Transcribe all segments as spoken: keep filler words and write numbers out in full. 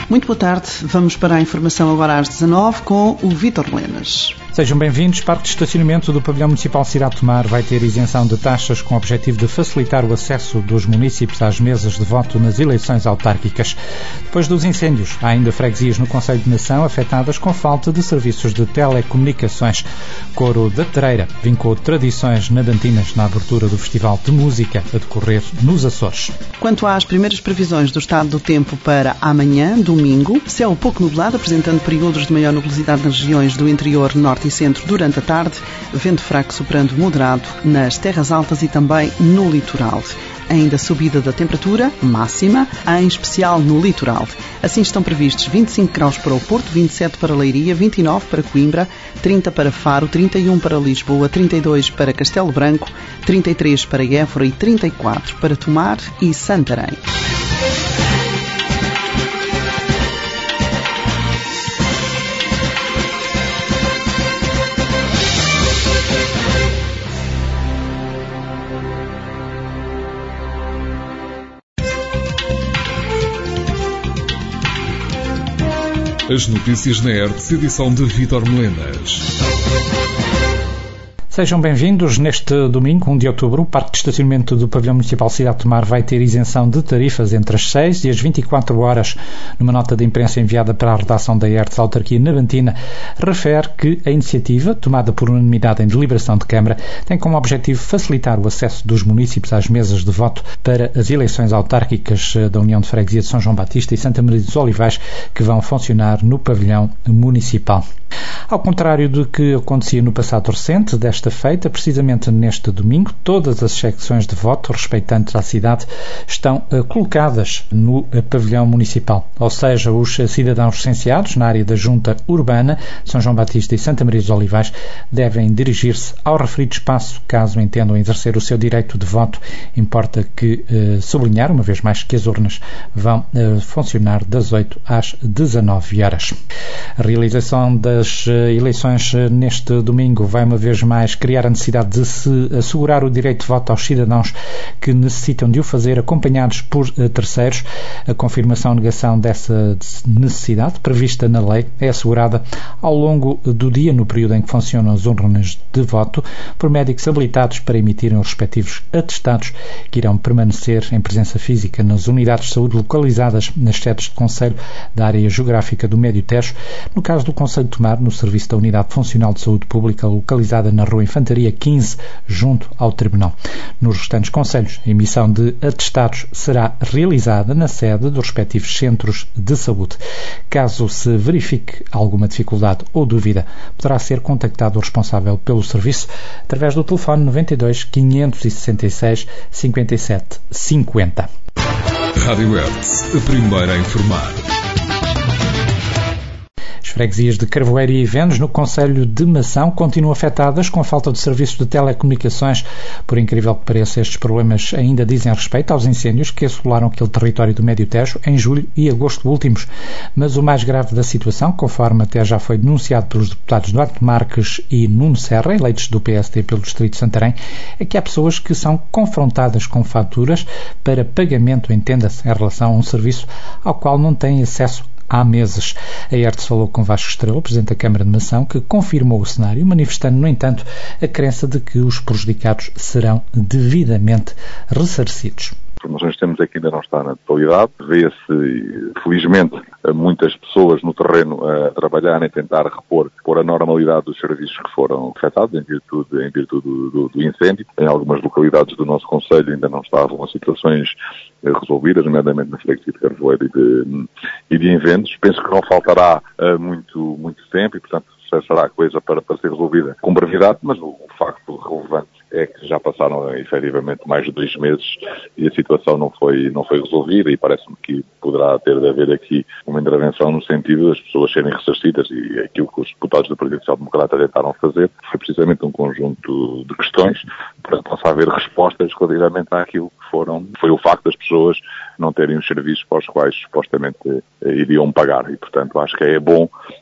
Muito boa tarde. Vamos para a informação agora às dezanove com o Vítor Lenas. Sejam bem-vindos. Parque de estacionamento do Pavilhão Municipal Cidade de Tomar vai ter isenção de taxas com o objetivo de facilitar o acesso dos municípios às mesas de voto nas eleições autárquicas. Depois dos incêndios, há ainda freguesias no Concelho de Nação afetadas com falta de serviços de telecomunicações. Coro da Terreira vincou tradições nadantinas na abertura do Festival de Música a decorrer nos Açores. Quanto às primeiras previsões do estado do tempo para amanhã, domingo, céu pouco nublado, apresentando períodos de maior nubosidade nas regiões do interior, norte e centro durante a tarde, vento fraco soprando moderado nas terras altas e também no litoral. Ainda subida da temperatura máxima, em especial no litoral. Assim estão previstos vinte e cinco graus para o Porto, vinte e sete para Leiria, vinte e nove para Coimbra, trinta para Faro, trinta e um para Lisboa, trinta e dois para Castelo Branco, trinta e três para Évora e trinta e quatro para Tomar e Santarém. As notícias na R T S, edição de Vítor Lenas. Sejam bem-vindos. Neste domingo, um de outubro, o Parque de Estacionamento do Pavilhão Municipal Cidade de Tomar vai ter isenção de tarifas entre as seis e as vinte e quatro horas. Numa nota de imprensa enviada para a redação da R T S Autarquia Navantina, refere que a iniciativa, tomada por unanimidade em deliberação de Câmara, tem como objetivo facilitar o acesso dos municípios às mesas de voto para as eleições autárquicas da União de Freguesia de São João Batista e Santa Maria dos Olivais, que vão funcionar no Pavilhão Municipal. Ao contrário do que acontecia no passado recente, desta feita, precisamente neste domingo, todas as secções de voto respeitantes à cidade estão uh, colocadas no uh, pavilhão municipal. Ou seja, os uh, cidadãos licenciados na área da Junta Urbana, São João Batista e Santa Maria dos Olivais, devem dirigir-se ao referido espaço caso entendam exercer o seu direito de voto. Importa que uh, sublinhar, uma vez mais, que as urnas vão uh, funcionar das oito às dezanove horas. A realização das uh, eleições uh, neste domingo vai uma vez mais criar a necessidade de se assegurar o direito de voto aos cidadãos que necessitam de o fazer, acompanhados por uh, terceiros. A confirmação ou negação dessa necessidade, prevista na lei, é assegurada ao longo do dia, no período em que funcionam as urnas de voto, por médicos habilitados para emitirem os respectivos atestados, que irão permanecer em presença física nas unidades de saúde localizadas nas sedes de concelho da área geográfica do Médio Tejo. No caso do Concelho de Tomar, no serviço da Unidade Funcional de Saúde Pública, localizada na Rua Infantaria quinze, junto ao Tribunal. Nos restantes concelhos, a emissão de atestados será realizada na sede dos respectivos centros de saúde. Caso se verifique alguma dificuldade ou dúvida, poderá ser contactado o responsável pelo serviço através do telefone noventa e dois, quinhentos e sessenta e seis, cinquenta e sete, cinquenta. Rádio R T S, a primeira a informar. As freguesias de Carvoeiro e Vendos, no Concelho de Mação, continuam afetadas com a falta de serviços de telecomunicações. Por incrível que pareça, estes problemas ainda dizem respeito aos incêndios que assolaram aquele território do Médio Tejo em julho e agosto últimos. Mas o mais grave da situação, conforme até já foi denunciado pelos deputados Duarte Marques e Nuno Serra, eleitos do P S D pelo Distrito de Santarém, é que há pessoas que são confrontadas com faturas para pagamento, entenda-se, em relação a um serviço ao qual não têm acesso há meses. A R T S falou com Vasco Estrela, Presidente da Câmara de Mação, que confirmou o cenário, manifestando, no entanto, a crença de que os prejudicados serão devidamente ressarcidos. As informações que temos aqui ainda não está na totalidade. Vê-se, felizmente, muitas pessoas no terreno a trabalhar em tentar repor por a normalidade dos serviços que foram afetados em virtude, em virtude do, do, do incêndio. Em algumas localidades do nosso concelho ainda não estavam as situações resolvidas, nomeadamente na freguesia de Carvoeiro e de, e de Vendos. Penso que não faltará uh, muito, muito tempo e, portanto, será coisa para, para ser resolvida com brevidade, mas o, o facto relevante é que já passaram efetivamente mais de dois meses e a situação não foi, não foi resolvida, e parece-me que poderá ter de haver aqui uma intervenção no sentido das pessoas serem ressarcidas, e aquilo que os deputados do Partido Social Democrata tentaram fazer foi precisamente um conjunto de questões para que possa haver respostas relativamente àquilo que foram, foi o facto das pessoas não terem os serviços para os quais supostamente iriam pagar, e portanto acho que é bom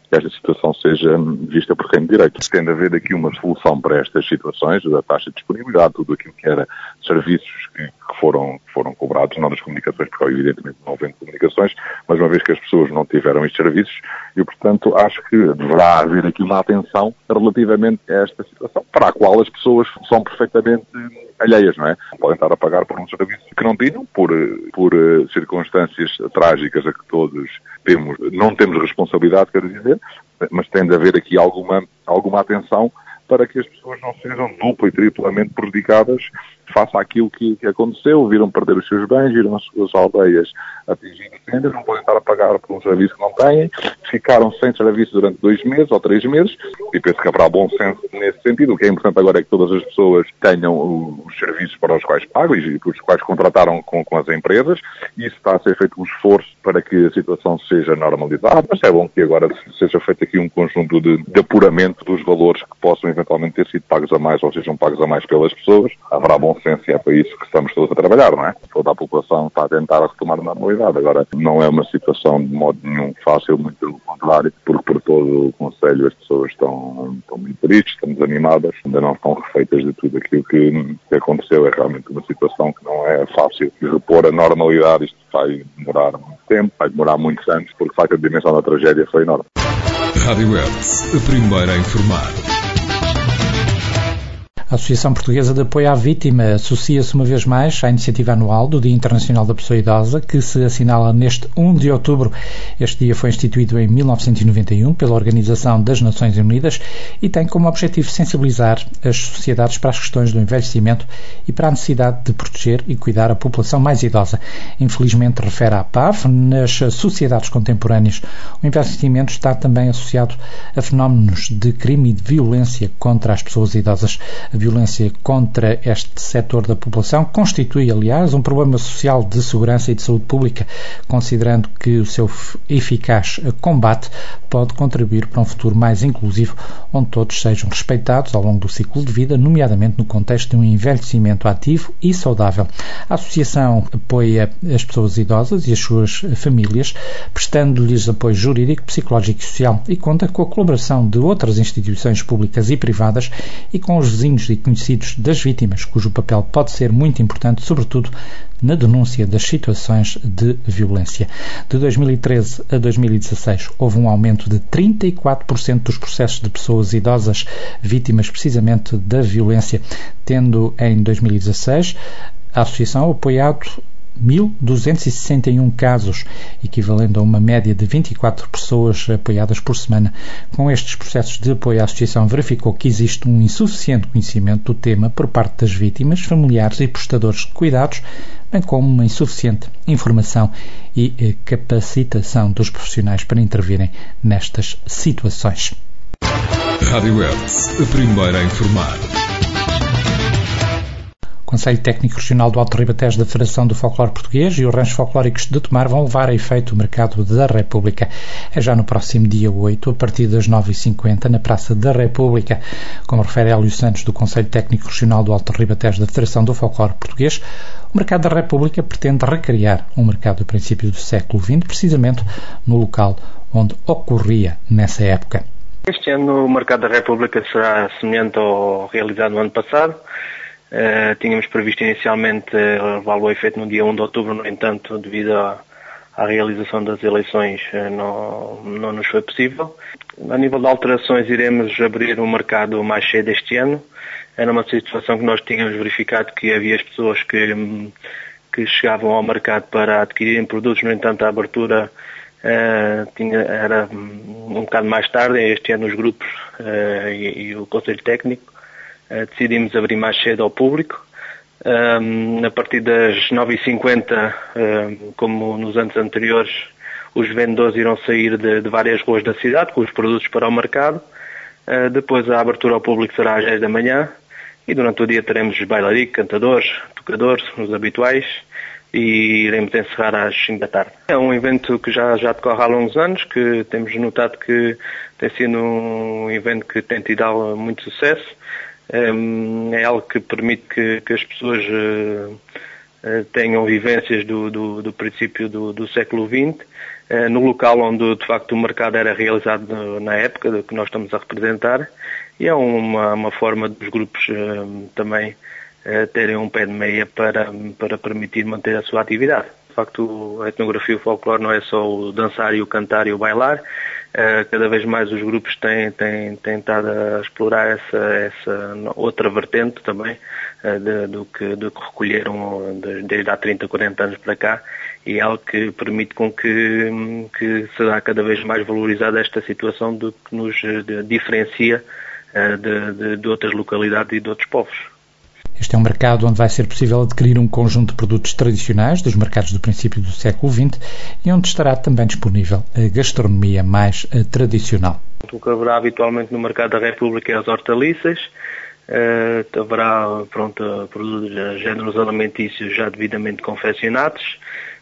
que esta situação seja vista por quem de direito. Tem de haver aqui uma solução para estas situações, da taxa de disponibilidade, tudo aquilo que era serviços que foram, foram cobrados, não das comunicações, porque evidentemente não havendo comunicações, mas uma vez que as pessoas não tiveram estes serviços, e portanto acho que deverá haver aqui uma atenção relativamente a esta situação, para a qual as pessoas são perfeitamente alheias, não é? Podem estar a pagar por um serviço que não tinham, por, por uh, circunstâncias trágicas a que todos temos, não temos responsabilidade, quero dizer, mas tem de haver aqui alguma, alguma atenção para que as pessoas não sejam dupla e triplamente prejudicadas face àquilo que, que aconteceu, viram perder os seus bens, viram as suas aldeias atingidas, não podem estar a pagar por um serviço que não têm, ficaram sem serviço durante dois meses ou três meses, e penso que haverá bom senso nesse sentido. O que é importante agora é que todas as pessoas tenham os serviços para os quais pagam e os quais contrataram com, com as empresas, e isso está a ser feito um esforço para que a situação seja normalizada, mas é bom que agora seja feito aqui um conjunto de, de apuramento dos valores que possam eventualmente ter sido pagos a mais ou sejam pagos a mais pelas pessoas. Haverá bom senso e é para isso que estamos todos a trabalhar, não é? Toda a população está a tentar retomar a normalidade. Agora, não é uma situação de modo nenhum fácil, muito pelo contrário, porque por todo o Conselho as pessoas estão, estão muito tristes, estão desanimadas, ainda não estão refeitas de tudo aquilo que, que aconteceu. É realmente uma situação que não é fácil de repor a normalidade. Isto vai demorar muito tempo, vai demorar muitos anos, porque de facto a dimensão da tragédia foi enorme. Rádio Hertz, a primeira a informar. A Associação Portuguesa de Apoio à Vítima associa-se uma vez mais à iniciativa anual do Dia Internacional da Pessoa Idosa, que se assinala neste primeiro de outubro. Este dia foi instituído em mil novecentos e noventa e um pela Organização das Nações Unidas e tem como objetivo sensibilizar as sociedades para as questões do envelhecimento e para a necessidade de proteger e cuidar a população mais idosa. Infelizmente, refere a P A V, nas sociedades contemporâneas, o envelhecimento está também associado a fenómenos de crime e de violência contra as pessoas idosas. A violência contra este setor da população constitui, aliás, um problema social de segurança e de saúde pública, considerando que o seu eficaz combate pode contribuir para um futuro mais inclusivo, onde todos sejam respeitados ao longo do ciclo de vida, nomeadamente no contexto de um envelhecimento ativo e saudável. A Associação apoia as pessoas idosas e as suas famílias, prestando-lhes apoio jurídico, psicológico e social, e conta com a colaboração de outras instituições públicas e privadas e com os vizinhos e conhecidos das vítimas, cujo papel pode ser muito importante, sobretudo na denúncia das situações de violência. De dois mil e treze a dois mil e dezasseis houve um aumento de trinta e quatro por cento dos processos de pessoas idosas vítimas precisamente da violência, tendo em dois mil e dezasseis a Associação apoiado mil duzentos e sessenta e um casos, equivalendo a uma média de vinte e quatro pessoas apoiadas por semana. Com estes processos de apoio, a Associação verificou que existe um insuficiente conhecimento do tema por parte das vítimas, familiares e prestadores de cuidados, bem como uma insuficiente informação e capacitação dos profissionais para intervirem nestas situações. Rádio Hertz, a primeira a informar. O Conselho Técnico Regional do Alto Ribatejo da Federação do Folclore Português e os ranchos folclóricos de Tomar vão levar a efeito o Mercado da República. É já no próximo dia oito, a partir das nove e cinquenta, na Praça da República. Como refere Hélio Santos, do Conselho Técnico Regional do Alto Ribatejo da Federação do Folclore Português, o Mercado da República pretende recriar um mercado do princípio do século vinte, precisamente no local onde ocorria nessa época. Este ano o Mercado da República será semelhante ao realizado no ano passado. Uh, tínhamos previsto inicialmente uh, levá-lo a efeito no dia primeiro de outubro, no entanto, devido à, à realização das eleições, uh, não, não nos foi possível. A nível de alterações, iremos abrir o mercado mais cedo este ano. Era uma situação que nós tínhamos verificado que havia as pessoas que, que chegavam ao mercado para adquirirem produtos, no entanto, a abertura uh, tinha, era um bocado mais tarde. Este ano os grupos uh, e, e o Conselho Técnico Uh, decidimos abrir mais cedo ao público. Um, a partir das nove e cinquenta, uh, como nos anos anteriores, os vendedores irão sair de, de várias ruas da cidade com os produtos para o mercado. Uh, depois a abertura ao público será às dez da manhã e durante o dia teremos bailaricos, cantadores, tocadores, os habituais, e iremos encerrar às cinco da tarde. É um evento que já, já decorre há longos anos, que temos notado que tem sido um evento que tem tido muito sucesso. É algo que permite que, que as pessoas uh, uh, tenham vivências do, do, do princípio do, do século vinte no local onde de facto o mercado era realizado na época do que nós estamos a representar, e é uma, uma forma dos grupos também terem um pé de meia para, para permitir manter a sua atividade. De facto, a etnografia e o folclore não é só o dançar e o cantar e o bailar. Cada vez mais os grupos têm, têm, têm estado a explorar essa, essa outra vertente também de, do, que, do que recolheram desde há trinta, quarenta anos para cá, e é algo que permite com que, que será cada vez mais valorizada esta situação do que nos diferencia de, de, de outras localidades e de outros povos. Este é um mercado onde vai ser possível adquirir um conjunto de produtos tradicionais dos mercados do princípio do século vinte e onde estará também disponível a gastronomia mais tradicional. O que haverá habitualmente no mercado da República é as hortaliças, uh, haverá pronto, produtos, géneros alimentícios já devidamente confeccionados,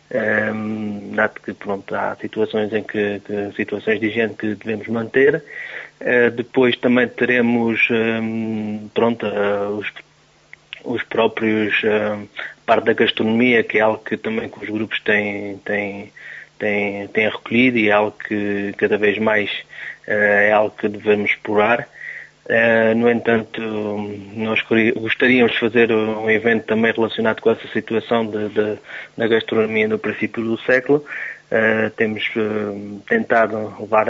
um, dado que pronto, há situações em que, que situações de higiene que devemos manter. Uh, depois também teremos um, pronto, uh, os os próprios, uh, parte da gastronomia, que é algo que também que os grupos têm, têm, têm, têm recolhido e é algo que cada vez mais uh, é algo que devemos explorar. Uh, no entanto, nós gostaríamos de fazer um evento também relacionado com essa situação de, de, da gastronomia no princípio do século. Uh, temos uh, tentado levar a,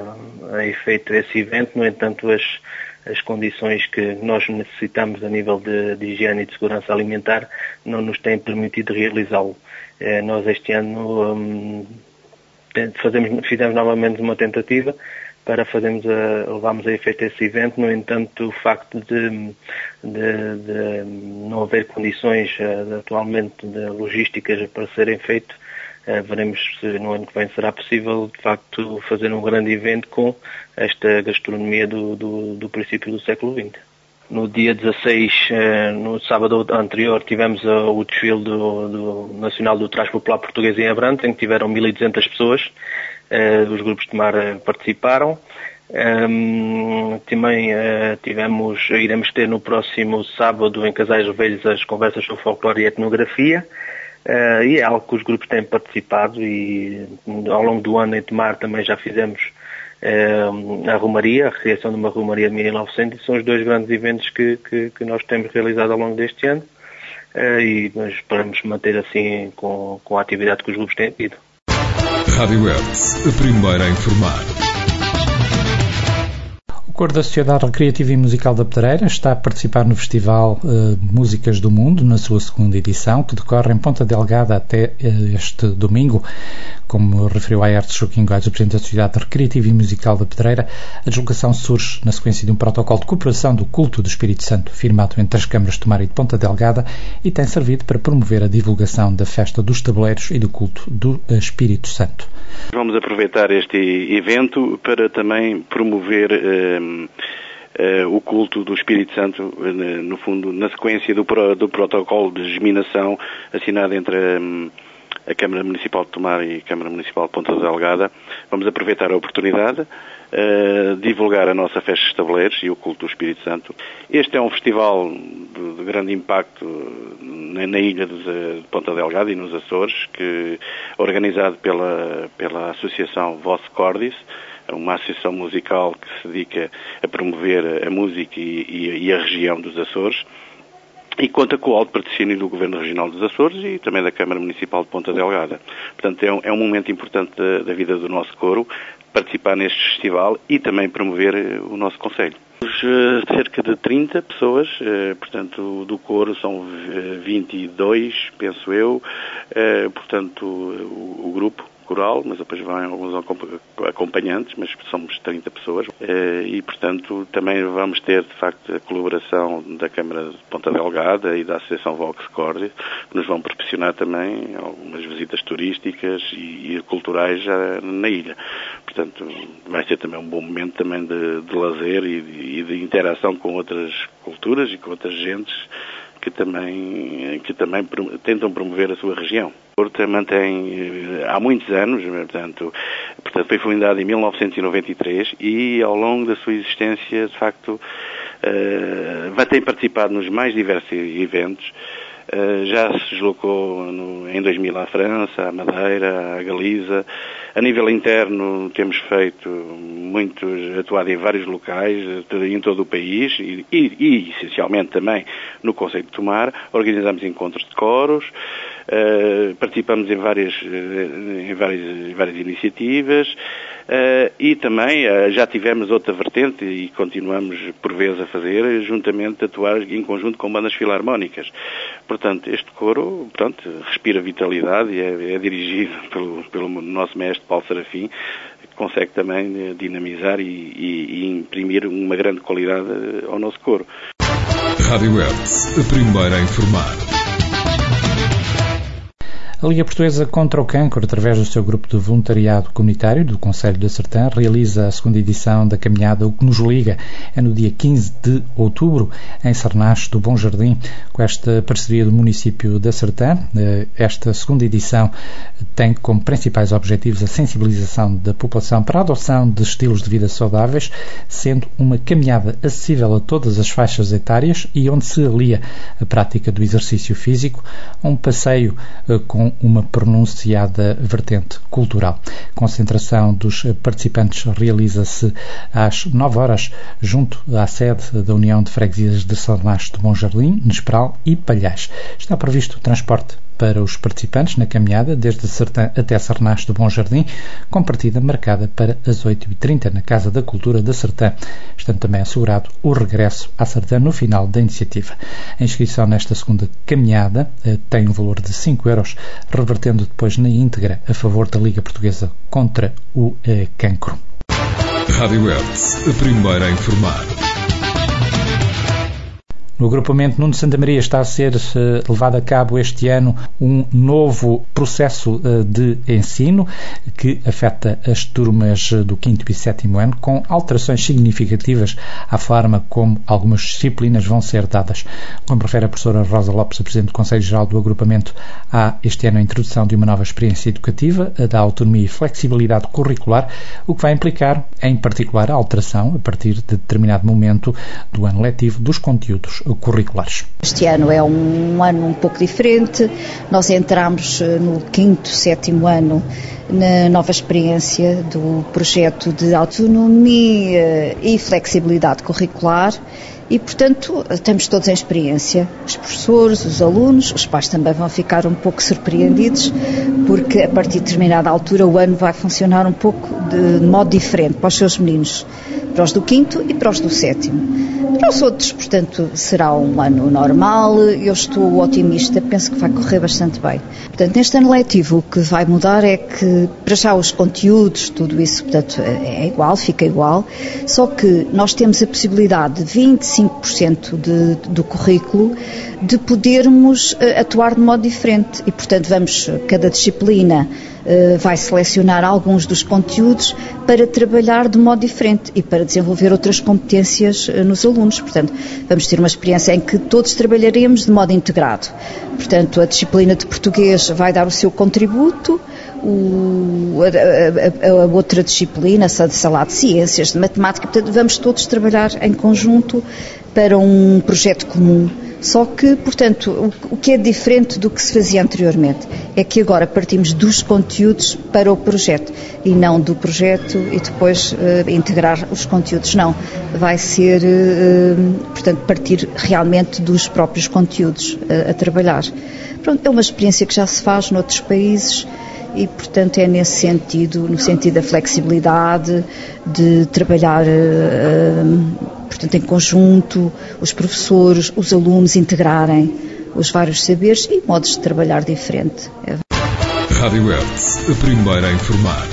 a efeito esse evento, no entanto, as as condições que nós necessitamos a nível de, de higiene e de segurança alimentar não nos têm permitido realizá-lo. Eh, nós este ano um, fazemos, fizemos novamente uma tentativa para fazermos a, levarmos a efeito esse evento, no entanto o facto de, de, de não haver condições uh, atualmente de logísticas para serem feitos, Uh, veremos se no ano que vem será possível, de facto, fazer um grande evento com esta gastronomia do, do, do princípio do século vinte. No dia dezasseis, uh, no sábado anterior, tivemos uh, o desfile do, do Nacional do Traje Popular Português em Abrantes, em que tiveram mil e duzentas pessoas, uh, os grupos de mar uh, participaram. Um, também uh, tivemos, iremos ter no próximo sábado em Casais Velhos as conversas sobre folclore e etnografia. Uh, e é algo que os grupos têm participado e ao longo do ano em Tomar também já fizemos uh, a Romaria, a recriação de uma Romaria de mil novecentos, e são os dois grandes eventos que, que, que nós temos realizado ao longo deste ano uh, e nós esperamos manter assim com, com a atividade que os grupos têm tido. Rádio Hertz, a primeira a informar. O Coro da Sociedade Recreativa e Musical da Pedreira está a participar no Festival uh, Músicas do Mundo, na sua segunda edição, que decorre em Ponta Delgada até uh, este domingo. Como referiu a Hertz Joaquim Góes, o Presidente da Sociedade Recreativa e Musical da Pedreira, a deslocação surge na sequência de um protocolo de cooperação do culto do Espírito Santo, firmado entre as câmaras de Tomar e de Ponta Delgada, e tem servido para promover a divulgação da festa dos tabuleiros e do culto do Espírito Santo. Vamos aproveitar este evento para também promover eh, eh, o culto do Espírito Santo, eh, no fundo, na sequência do, do protocolo de geminação assinado entre eh, a Câmara Municipal de Tomar e a Câmara Municipal de Ponta Delgada. Vamos aproveitar a oportunidade, uh, divulgar a nossa festa dos tabuleiros e o culto do Espírito Santo. Este é um festival de, de grande impacto na, na ilha de, de Ponta Delgada e nos Açores, que é organizado pela, pela Associação Voce Cordis, uma associação musical que se dedica a promover a música e, e, e a região dos Açores. E conta com o alto patrocínio do Governo Regional dos Açores e também da Câmara Municipal de Ponta Delgada. Portanto, é um, é um momento importante da, da vida do nosso coro, participar neste festival e também promover uh, o nosso concelho. Uh, cerca de trinta pessoas, uh, portanto, do coro são uh, vinte e dois, penso eu, uh, portanto, o, o grupo coral, mas depois vão alguns acompanhantes, mas somos trinta pessoas e, portanto, também vamos ter, de facto, a colaboração da Câmara de Ponta Delgada e da Associação Vox Cordes, que nos vão proporcionar também algumas visitas turísticas e, e culturais já na ilha. Portanto, vai ser também um bom momento também de, de lazer e de, e de interação com outras culturas e com outras gentes que também, que também tentam promover a sua região. O Porto mantém há muitos anos, portanto, portanto foi fundado em mil novecentos e noventa e três e ao longo da sua existência, de facto, uh, vai ter participado nos mais diversos eventos. Uh, já se deslocou no, em dois mil à França, à Madeira, à Galiza, A nível interno temos feito muitos, atuado em vários locais, em todo o país e, e, e essencialmente também no Concelho de Tomar. Organizamos encontros de coros, uh, participamos em várias, em várias, em várias iniciativas uh, e também uh, já tivemos outra vertente e continuamos por vezes a fazer, juntamente atuar em conjunto com bandas filarmónicas. Portanto, este coro, portanto, respira vitalidade e é, é dirigido pelo, pelo nosso mestre Paulo Serafim, que consegue também dinamizar e, e, e imprimir uma grande qualidade ao nosso coro. Rádio Hertz, a primeira a informar. A Liga Portuguesa contra o Cancro, através do seu grupo de voluntariado comunitário do Concelho de Sertã, realiza a segunda edição da caminhada O que nos liga. É no dia quinze de outubro, em Sarnache do Bom Jardim, com esta parceria do município de Sertã. Esta segunda edição tem como principais objetivos a sensibilização da população para a adoção de estilos de vida saudáveis, sendo uma caminhada acessível a todas as faixas etárias e onde se alia a prática do exercício físico, um passeio com uma pronunciada vertente cultural. A concentração dos participantes realiza-se às nove horas, junto à sede da União de Freguesias de Sarnache do Bom Jardim, Nesperal e Palhais. Está previsto o transporte para os participantes na caminhada, desde Sertã até Sarnache do Bom Jardim, com partida marcada para as oito e trinta na Casa da Cultura de Sertã, estando também assegurado o regresso a Sertã no final da iniciativa. A inscrição nesta segunda caminhada eh, tem um valor de cinco euros, revertendo depois na íntegra a favor da Liga Portuguesa contra o eh, Cancro. Rádio Hertz, a primeira a informar. No agrupamento Nuno Santa Maria está a ser uh, levado a cabo este ano um novo processo uh, de ensino que afeta as turmas do quinto e sétimo ano, com alterações significativas à forma como algumas disciplinas vão ser dadas. Como refere a professora Rosa Lopes, a Presidente do Conselho Geral do Agrupamento, há este ano a introdução de uma nova experiência educativa, a da autonomia e flexibilidade curricular, o que vai implicar, em particular, a alteração, a partir de determinado momento do ano letivo, dos conteúdos curriculares. Este ano é um ano um pouco diferente. Nós entramos no quinto, sétimo ano na nova experiência do projeto de autonomia e flexibilidade curricular e, portanto, estamos todos em experiência. Os professores, os alunos, os pais também vão ficar um pouco surpreendidos, porque a partir de determinada altura o ano vai funcionar um pouco de modo diferente para os seus meninos, para os do quinto e para os do sétimo. Para os outros, portanto, será um ano normal. Eu estou otimista, penso que vai correr bastante bem. Portanto, neste ano letivo o que vai mudar é que, para já, os conteúdos, tudo isso, portanto, é igual, fica igual, só que nós temos a possibilidade de vinte e cinco por cento de, do currículo de podermos uh, atuar de modo diferente e, portanto, vamos, cada disciplina uh, vai selecionar alguns dos conteúdos para trabalhar de modo diferente e para desenvolver outras competências uh, nos alunos. Portanto, vamos ter uma experiência em que todos trabalharemos de modo integrado. Portanto, a disciplina de português vai dar o seu contributo, o, a, a, a outra disciplina, sei lá, de ciências, de matemática, portanto, vamos todos trabalhar em conjunto para um projeto comum. Só que, portanto, o, o que é diferente do que se fazia anteriormente é que agora partimos dos conteúdos para o projeto e não do projeto e depois uh, integrar os conteúdos. Não, vai ser, uh, portanto, partir realmente dos próprios conteúdos uh, a trabalhar. Pronto, é uma experiência que já se faz noutros países e, portanto, é nesse sentido, no sentido da flexibilidade, de trabalhar uh, portanto, em conjunto, os professores, os alunos integrarem os vários saberes e modos de trabalhar diferente. Rádio Hertz, a primeira a informar.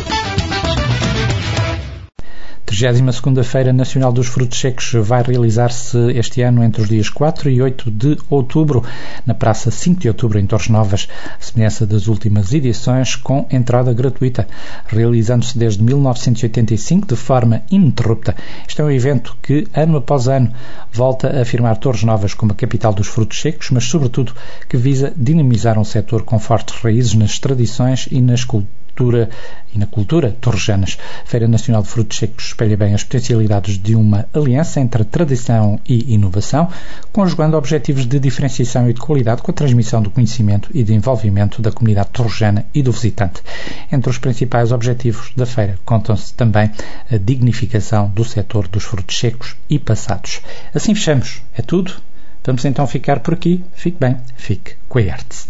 trigésima segunda Feira Nacional dos Frutos Secos vai realizar-se este ano entre os dias quatro e oito de outubro, na Praça cinco de outubro, em Torres Novas, à semelhança das últimas edições, com entrada gratuita, realizando-se desde mil novecentos e oitenta e cinco de forma ininterrupta. Este é um evento que, ano após ano, volta a afirmar Torres Novas como a capital dos frutos secos, mas, sobretudo, que visa dinamizar um setor com fortes raízes nas tradições e nas culturas cultura e na cultura torrejanas. A Feira Nacional de Frutos Secos espelha bem as potencialidades de uma aliança entre tradição e inovação, conjugando objetivos de diferenciação e de qualidade com a transmissão do conhecimento e de envolvimento da comunidade torrejana e do visitante. Entre os principais objetivos da feira contam-se também a dignificação do setor dos frutos secos e passados. Assim fechamos. É tudo. Vamos então ficar por aqui. Fique bem, fique com a Hertz.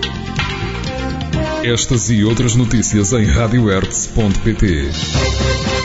Estas e outras notícias em rádio hertz ponto pt.